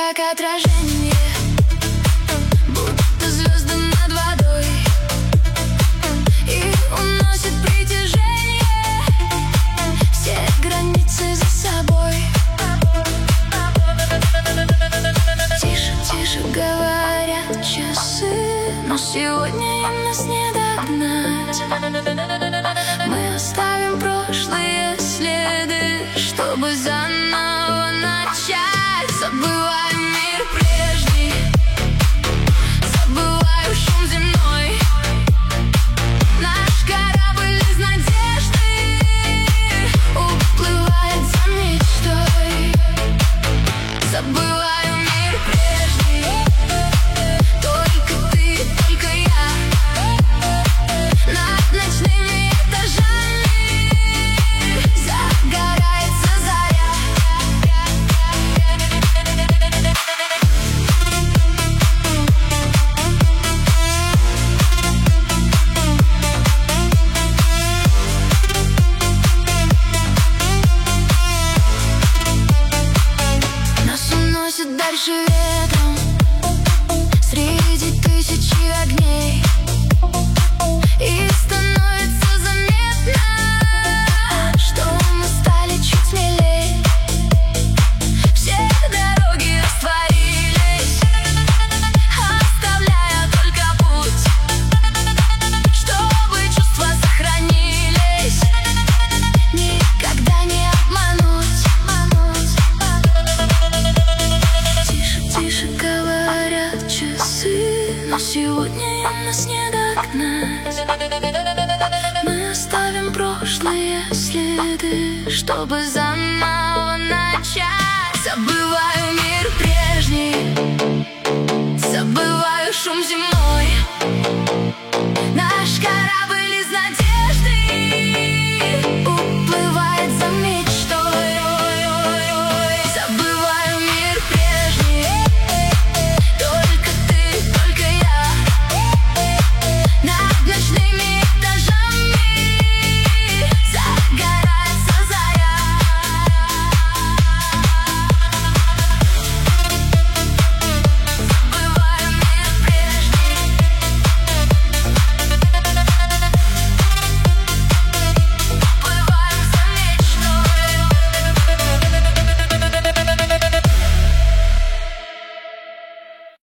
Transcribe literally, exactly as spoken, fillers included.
как отражение, будто звезды над водой, и уносит притяжение все границы за собой. Тише, тише говорят часы, но сегодня им нас не догнать. Мы оставим прошлые следы, чтобы заново начать. Забываю мир прежний, забываю шум земной. Наш корабль из надежды уплывает за мечтой. Забываю мир прежний, только ты, только я. Над ночными этажами загорается заря. Нас уносит дальше ветром среди тысячи огней, и становится заметно, что мы стали чуть смелей. Все дороги растворились, оставляя только путь, чтобы чувства сохранились, никогда не обмануть. Тише, тише говорят часы, но сегодня им нас не догнать. Мы оставим прошлые следы, чтобы заново начать. Забываю мир прежний, забываю шум земли.